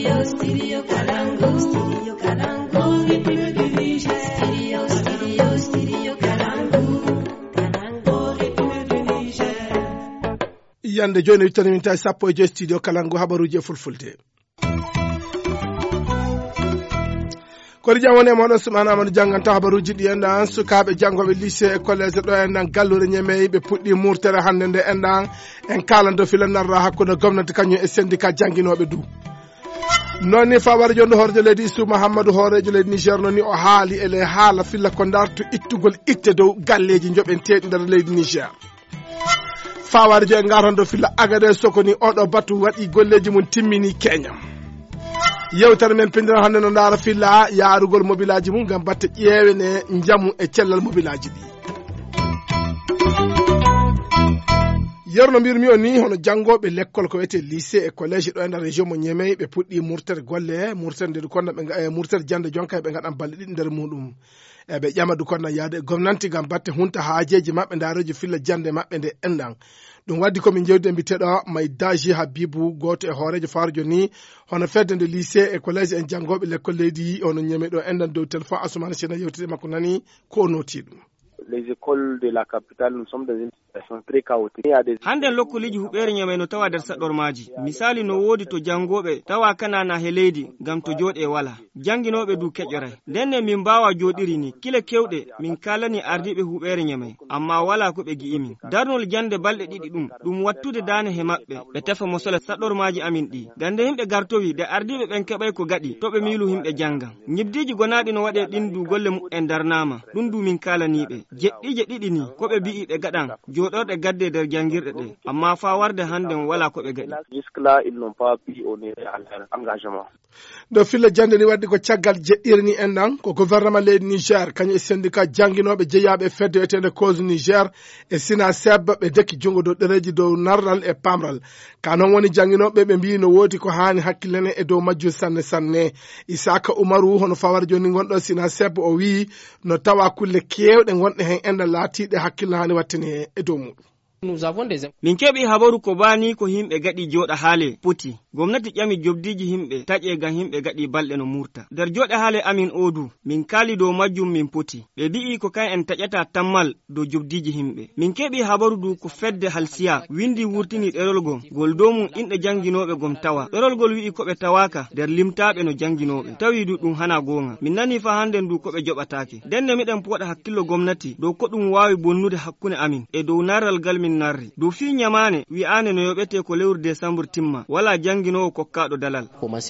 Studio Kalangu. Studio Kalangu. Studio Kalangu. Yande joni wittanimita sappo e joyi studio Kalangu habaruji e fulfulde. Kodi jam woni e moɗon Soumana Amadou jangganta habaruji ɗi enɗan sukaɓe janggoɓe lycée e collége ɗo enɗan gallure ñemeyi ɓe puɗɗi murtere hande nde enɗan en kalando filanarra hakkude gomnati kañum e syndicat jangguinoɓe du non ni fawara jondo horde leydi Issou Mahamadou horejo leydi Niger noni o haali ele haala filla ko darto ittugol itte dow galleji joɓenteɗi nder leydi Niger fawara jo e garando filla agade sokoni oɗo batu waɗi golleji mum timmini Kenya yewtere men pindira hande no ndara filla yarugol mobilaji mum gam batte ƴeewene jamu e cellal mobilaji ɗi yerno mbirmi o ni hono janggoɓe l'école ko wiyete lycée et collège ɗo e nder région mo Niamey ɓe puɗɗi murtere golle murtere nde konna ɓe murtere jande jonka ɓe gaɗan balɗe ɗiɗi nder muɗum e ɓe ƴama du konna yaade gomnanti gam batte hunta haajeji mabɓe ndaroji filla jande mabɓe nde enɗan ɗum waddi komin jewdi e mbiteɗo may daji Habibou goto e hoorejo farjo ni hono fedde nde lycée et collège en janggoɓe l'école leydi ono Niamey ɗo enɗan dow téléphone Assoumana Sena yewtide makko nani ko noti ɗum. Les écoles de la capitale, nous sommes dans une situation très chaotique. Hande lokkoliji huɓere Niamey no tawa nder saɗormaji. Misali no wodi to jangoɓe tawa kanana he leydi gam to joɗe wala. Janginoɓe du keƴoray. Denne min mbawa joɗiri ni kile kewɗe min kalani ardiɓe huɓere Niamey amma wala ko ɓe gi'imin. Darnol jande balɗe ɗiɗi ɗum wattude dane he maɓɓe ɓe tefa mosole saɗormaji amin ɗi. Gande himɓe gartowi de ardiɓe ɓen keɓay ko gaɗi to ɓe miilu himɓe jangan. Ñibdiji gonaɗi no waɗe ɗin du golle mu'en darnama. Ɗum du min kalaniɓe. Jeɗɗije ɗiɗi ni ko ɓe mbi'i ɓe gaɗan joɗorɗe gadde nder jangirɗe ɗe amma fa warde hande wala ko ɓe gaɗi. Jusque-là, ils n'ont pas pu honorer leur engagement. Do filla jande ni waddi ko caggal jeɗɗirni enɗan ko gouvernement leydi Niger kañum e syndicat jangguinoɓe jeeyaɓe fedde wiyetede cause Niger e SINASEB ɓe dekki jungo dow ɗereji dow narral e pamral ka noon woni jangguinoɓe ɓe mbi no wodi ko hani hakkillene e dow majjum sanne sanne. Isaka Oumarou hono fawara joni gonɗo SINASEB o wi no tawa kulle kewɗe gonɗe hen enɗan laatiɗe hakkille hani wattene e dow muɗum. Min keɓi habaru ko bani ko himɓe gaɗi joɗa haale poti. Gomnati ƴami jobdiji himɓe taƴe gam himɓe gaɗi balɗe no murta. Nder joɗe haale amin odu min kali dow majjum min poti. Ɓe bi'i ko kan en taƴata tammal dow jobdiji himɓe. Min keɓi habaru du ko fedde halsiya windi wurtini ɗerol gol dow mum inɗe janginoɓe gom tawa. Ɗerol gol wi'i ko ɓe tawaka nder limtaɓe no janginoɓe. Tawi du ɗum hana gonga. Min nani fa hande du ko ɓe joɓatake. Denne miɗen poɗa hakkillo gomnati dow ko ɗum wawi bonnude hakkunde amin e dow narral gal min narri. Dow fi nyamane wi'ane no yoɓete ko lewru décembre timma wala janginowo kokkaɗo dalal.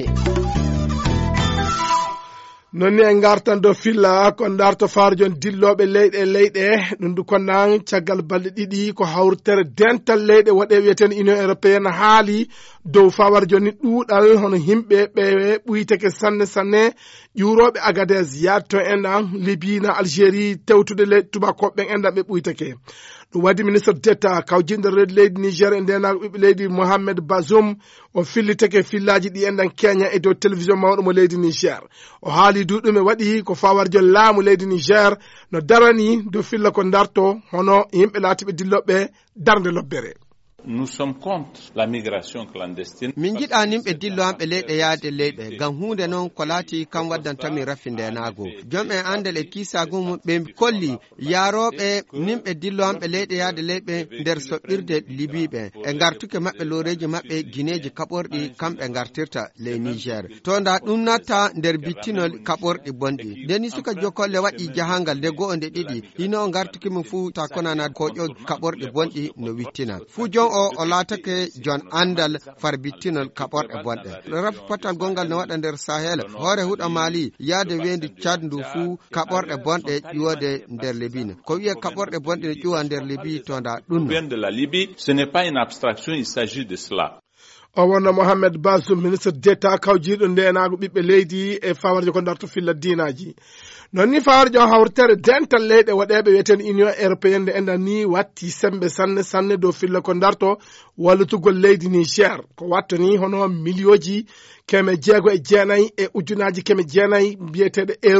nonni en gartan do filla ko darto farjon dilloɓe leyɗe ɗum du konnan caggal balɗe ɗiɗi ko hawrtere dental leyɗe waɗe wiyeten union européenne haali dow fawar joni ɗuɗal hono himɓe ɓe ɓuyteke sanne sanne ƴuroɓe Agadez yatto enɗan Libye na Algérie tewtude leyɗe tubakoɓe enɗan ɓe ɓuyteke ɗum waddi ministre d'État kawjinde leydi Niger e ndenaɗo ɓiɓɓe leydi Mohamed Bazoum o filliteke fillaji ɗi enɗan Kenya e dow télévision mawɗo mo leydi Niger o haali duɗume waɗi ko fawarjo laamu leydi Niger no darani dow filla ko darto hono yimɓe laatiɓe dilloɓe darde lobbere. Nous sommes contre la migration clandestine. Min jiɗa nimɓe dillo hamɓe leyɗe yaade leyɗe ngam hunde noon ko laati kam waddantami rafinde naago. Jomɓe andal e kisagum ɓe kolli yaroɓe nimɓe dillo hamɓe leyɗe yaade leyɗe nder soɓɓirde libiɓe e gartuke maɓɓe loreji maɓɓe guineji kaɓorɗi kamɓe gartirta ley Niger. To nda ɗum natta nder bittinol kaɓorɗi bonɗi. Ndeni suka jokolle waɗi jahangal nde go'o nde ɗiɗi hino o gartuki mum fuu ta konana koƴo kaɓorɗi bonɗi no wittina. Fuu jon o laatake jon andal farbittinol kaɓorɗe bonɗe. Rafi patal gongal no waɗa nder Sahel hoore huɗo Mali yaade wendi Tchad ndu fuu kaɓorɗe bonɗe ƴuwode nder Libye. Ko wiye kaɓorɗe bonɗe ƴuwa nder Libye to nda ɗum. De la Libye, ce n'est pas une abstraction, il s'agit de cela. O wonno Mohamed Bazoum ministre d'État kawjiɗo ndenago ɓiɓɓe leydi e fawarjo ko darto filla dinaji. Non ni fawarjo hawrtere dental leyɗe waɗeɓe wiyeten union européenne nde enɗan ni watti sembe sanne sanne dow filla ko darto wallutugol leydi Niger ko watta ni hono milioji 169 e ujunaji 900 mbiyeteɗe euro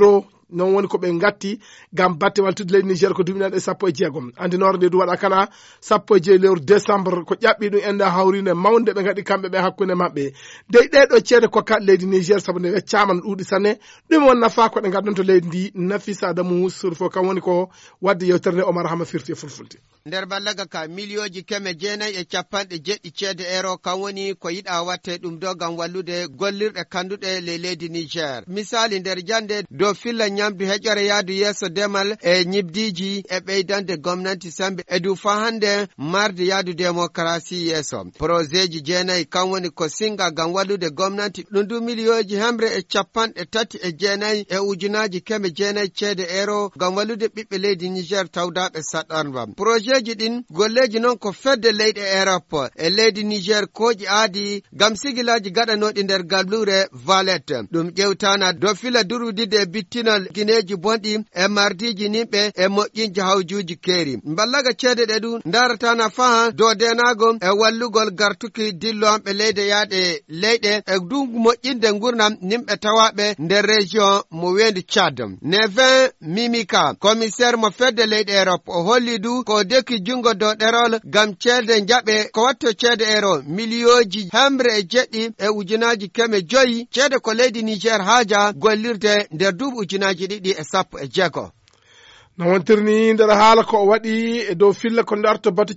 non woni ko ɓe gatti gam batte waltude leydi Niger ko duminaɗe 16 andinore nde du waɗa kana 16 lewru décembre ko ƴaɓɓi ɗum enda hawrine mawde ɓe gaɗi kamɓe ɓe hakkude mabɓe dey ɗeɗo ceede kokkaɗe leydi Niger saabu nde weccama no ɗuuɗi sanne ɗum won nafa ko ɗe gaddonto leydi ndi Nafisa Adamu Surfo kam woni ko wadde yewtere nde Omar Hama firti e fulfulde nder ballaga ka milioji 990 ceede euro kan woni ko yiɗa watte ɗum do gam wallude gollirɗe kanduɗe leydi Niger misali nder jande do filla nyamdu heƴore yaadu yeeso demal e ñibdiji e ɓeydande gomnati sambe e du fa hande marde yaadu démocratie yeeso projet ji 9 kan woni ko singa gam wallude gomnati ɗum du milioji 139 e ujunaji 900 ceede euro gam wallude ɓiɓɓe leydi Niger tawdaɓe saɗorba projet ji ɗin golleji noon ko fedde leyɗe Europe e leydi Niger koji aadi gam sigilaji gaɗanoɗi nder gallure Valette ɗum ƴewtana do fila durudide e bittinol guineji bonɗi e mardiji nimɓe e moƴƴinji hawjuji keeri ballaga ceede ɗe ɗum daratana faha do denago e wallugol gartuki dilloɓe leyde yaade leyɗe e du moƴƴinde gurnam nimɓe tawaɓe nder région mo wendi Tchad Nevin Mimika commissaire mo fedde leyɗe Europe o holli du ko deki jungo do ɗerol gam ceede jaɓe ko watto ceede euro milioji 107 e ujunaji 500 ceede ko leydi Niger haaja gollirde nder duuɓi ujunaji 216 no wontirni nder haala ko waɗi e dow filla ko darto batu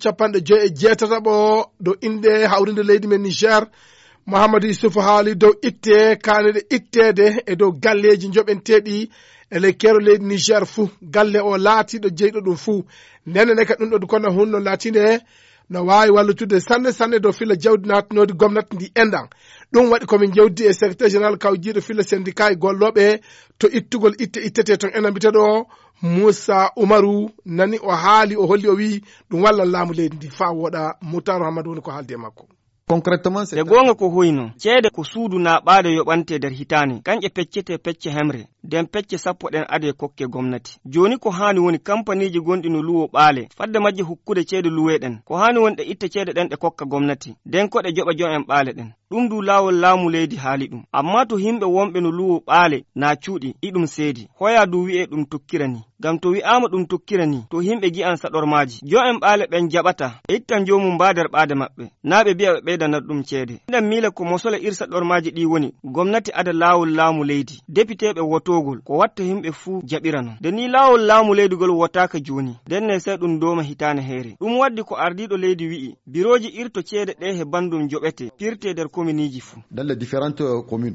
578 do inde hawrinde leydi men Niger Mouhamadou Youssoufou haali dow itte kanede ittede e dow galleji joɓenteɗi e ley kero leydi Niger fuu galle o laatiɗo jeyɗo ɗum fuu nene ka ɗum ɗo kono hunno laatinde no wawi wallutude sanne dow filla jawdi natnodi gomnati ndi endan ɗum waɗi komin jewdi e secrétaire général kawjiɗo filla syndicat e golloɓe to ittugol ittete ton enambiteɗo Moussa Oumarou nani o haali o holli o wi ɗum walla laamu leydi ndi fa woɗa Moutar Hamadou woni ko haalde makko concrètement c'est gonga ko hoyno ceede ko suudu naɓaade yoɓante nder hitane kanƴe peccete pecce hemre nden pecce sappo ɗen ade kokke gomnati joni ko hani woni kampaniji gonɗi no luwo ɓaale fadde majje hukkude ceede luweɗen ko hani woni ɗe itta ceede ɗen ɗe kokka gomnati nden ko ɗe joɓa jo en ɓaale ɗen ɗum du laawol laamu leydi haali ɗum amma to himɓe wonɓe no luwo ɓaale na cuuɗi ɗiɗum seedi hoya du wi'e ɗum tokkirani gam to wi'ama ɗum tokkirani to himɓe gi'an saɗormaji jo en ɓaale ɓen jaɓata e ittan jomum mbader ɓaade maɓɓe na ɓe biya ɓe ɓeydanat ɗum ceede ɗen miila ko mosole saɗormaji ɗi woni gomnati ada laawol laamu leydi députéɓe wotogol ko watta himɓe fuu jaɓirano nde ni laawol laamu leydugol wotaka joni nden ne sey ɗum doma hitane heere ɗum waddi ko ardiɗo leydi wi'i biroji irto ceede ɗe he bandum joɓete pirte nder communeji fuu dans les différentes communes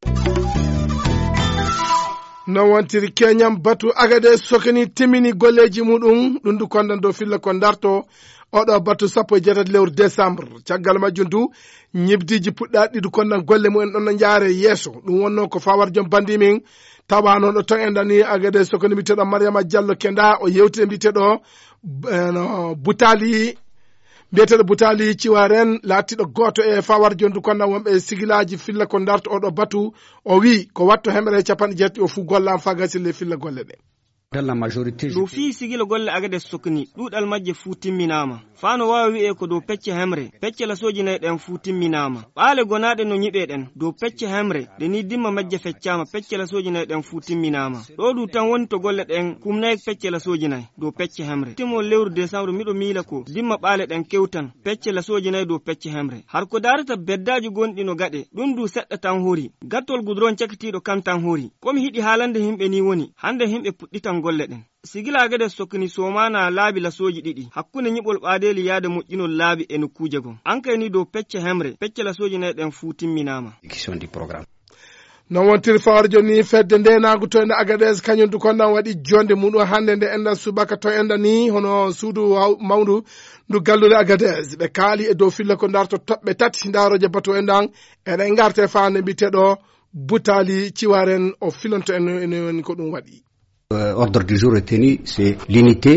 non wontiri keñam batu agade sokani timini golleji muɗum ɗum du kondan dow filla ko darto oɗo batu 17 lewru décembre caggal majjum du ñibdiji puɗɗaɗi ɗiɗi kondan golle mumen ɗon no jaare yeeso ɗum wonno ko fawar joom bandi min tawa noon ɗo ton en dani agade sokani mbiteɗo Mariama Diallo Kenda o yewtide mbiteɗo no Butali mbiyeteɗo Butali Ciwaren laatiɗo goto e fawar jondu konna wonɓe sigilaji filla ko darto oɗo batu o wi ko watto hemre 70 o fu gollam fagasille filla golle ɗe dans la majorité ɗo fi sigila golle agade sokni ɗuɗal majje fuu timminama fano wawi wi'e ko dow pecce hemre pecce la sojinayi ɗen fuu timminama ɓaale gonaɗe no ñiɓe ɗen dow pecce hemre de ni dimma majje feccama pecce la sojinayi ɗen fuu timminama ɗo ɗu tan woni to golle ɗen kumnayi pecce la sojinayi dow pecce hemre timo lewru décembre miɗo miila ko dimma ɓaale ɗen kewtan pecce la sojinayi dow pecce hemre har ko darata beddaji gonɗi no gaɗe ɗum du seɗɗa tan hori gattol goudron cakitiɗo kam tan hori komi hiɗi haalande himɓe ni woni hande himɓe puɗɗitan golle ɗen sigila gade sokni somana laabi la soji ɗiɗi hakkunde ñiɓol ɓaadeli yaade moƴƴinol laabi e nokkuje gon ankay ni dow pecce hemre pecce la soji nayi ɗen fuu timminama non wontiri fawar joni fedde nde nagu to ende Agadez kañum du konnan waɗi jonde muɗum hande nde endan subaka to enda ni hono suudu mawdu ndu gallude Agadez ɓe kaali e dow filla ko darto toɓɓe tati daroje bato endan eɗen garte fande mbiteɗo Butali Ciwaren o filonto en woni ko ɗum waɗi ordre du jour retenu c'est l'unité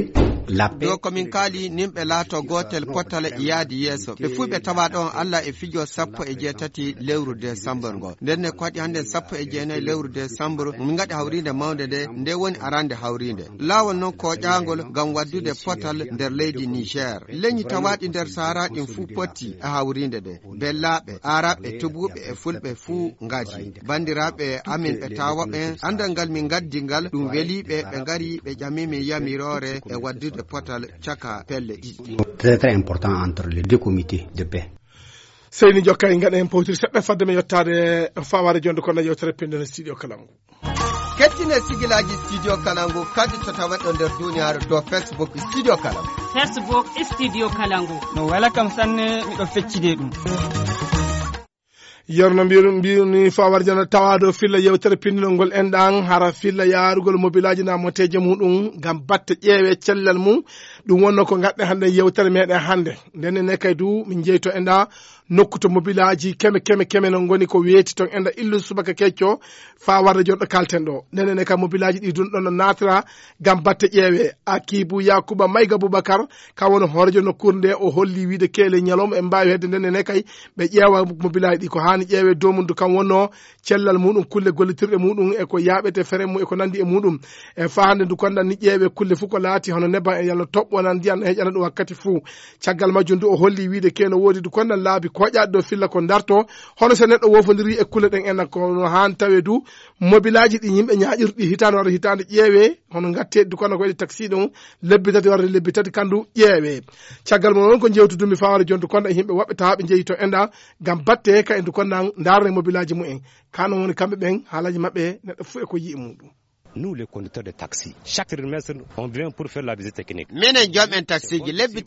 do komin kali nimɓe laato gotel potal yaadi yeeso ɓe fuu ɓe tawa ɗon Allah e fijo 17 lewru décembre ngo ndenne ko waɗi hande 19 lewru décembre min gaɗi hawrinde mawde nde woni arande hawrinde laawol noon ko ƴaangol ngam waddude potal nder leydi Niger leñi tawaɗi nder Sahara ɗin fuu potti e hawrinde nde bellaɓe araɓe tubuɓe e fulɓe fuu ngaji bandiraɓe amin ɓe tawaɓe andal ngal min gaddigal ɗum weliɓe ɓe ngari ɓe ƴamimi yamirore e waddude potal caka pelle ɗiɗi très important entre les deux comités de paix. Seyni Jokka en gaɗa hen powtiri seɗɗa fadde men yettade faware jonde kono yewtere pendene studio Kalangu. kettine sigilaji studio Kalangu kadi to tawaɗo nder duniyaaru do Facebook studio Kalangu. Facebook studio Kalangu. No wala kam sanne miɗo feccide ɗum. Yorno mbiruni fawar jana tawado filla yewtere pinninol enɗan hara filla yarugol mobilaji na moteje muɗum gam batte ƴeewe cellal mum ɗum wonno ko gadɗe hande yewtere meɗen hande ndenne ne kay du min jeyto enɗa nokkuto mobilaji keme no goni ko weeti ton enɗa illu subaka kecco fa warde jonɗo kalten ɗo ndenne ne kay mobilaji ɗi dun ɗon no natira gam batte ƴeewe Akibou Yakuba Mayga Boubacar ka woni horejo nokkure nde o holli wiide keele ñalom e mbawi hedde ndenne ne kay ɓe ƴeewa mobilaji ɗi ko hani ƴeewe domundu kam wonno cellal muɗum kulle gollitirɗe muɗum e ko yaɓete fere mum e ko nandi e muɗum e fa hande ndu konɗan ni ƴeewe kulle fof ko laati hono neban e yalno toɓɓonan ndiyan heƴana ɗum wakkati fuu caggal majjum ndu o holli wiide keno woodi du konɗan laabi koƴaɗe ɗo filla ko darto hono so neɗɗo wofodiri e kulle ɗen enna kono han tawe du mobilaji ɗi yimɓe ñaƴirɗi hitande warde hitande ƴeewe hono gatte du konɗa ko waɗi taxi ɗum lebbi tati warde lebbi tati kandu ƴeewe caggal mon on ko jewtudumi faware jonde konɗa yimɓe woɓɓe tawaɓe jeeyi to enɗa gam batte ka en du konɗan darne mobilaji mumen kano woni kamɓe ɓen haalaji mabɓe neɗɗo fu e ko yii muɗum. Nous, les conducteurs de taxi, chaque trimestre, on vient pour faire la visite technique. Menen jom'en taxi ji lebbi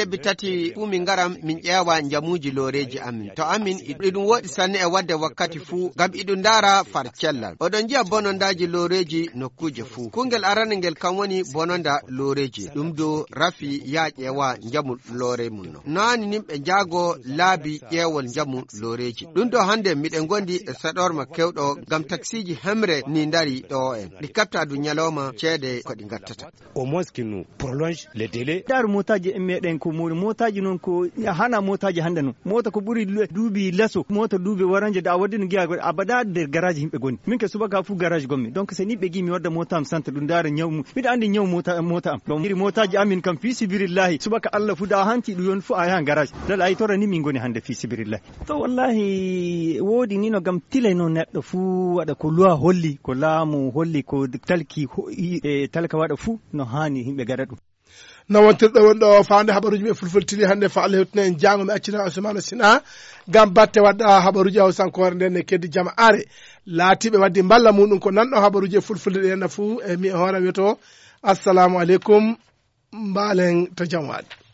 tati fu min garam min ƴeewa jamuji loreji amin. To amin iɗum woɗi sanne e wadde wakkati fu gam iɗum dara far cellal. Oɗon jiya bonondaji loreji nokkuje fu. Kungel arane ngel kam woni bononda loreji. Ɗum do rafi ya ƴeewa jamu lore mum no. Nani nimɓe jaago laabi ƴeewol jamu loreji. Ɗum do hande miɗen gondi e saɗorma kewɗo gam taxi ji hemre ni dari ɗo en. Kapta du nyaloma ceede ko ɗi gattata. Au moins qu'il nous prolonge les délais. Dar motaji meɗen ko motaji non ko hana motaji hande non. Mota ko ɓuri duubi leso, mota duubi waranje da wadde no giya abada der garage himɓe goni. Min ke subaka fu garage gommi. Donc c'est ni ɓe gi mi wadda mota am centre ɗum dara ñawmu. Miɗa andi ñaw mota am. Donc iri motaji amin kam fi sibirillahi subaka Allah fu da hanti ɗum yon fu a yahan garage. Dal ay tora ni min goni hande fi sibirillahi. To wallahi wodi ni no gam tilay no neɗɗo fu waɗa ko luwa holli ko laamu holli ko talki talka waɗa fuu no hani himɓe gaɗa ɗum no wontirɗo wonɗo fande habaruji ɓe fulful tili hannde fa Allah hewtina en jango mi accina Ousmane Sina gam batte wadda habaruji hawsankore nden ne keddi jama are laatiɓe waddi balla muɗum ko nanɗo habaruji e fulfulde ɗe henna fuu e mi hoore wiyeto assalamu aleykum mbalen to jam waɗi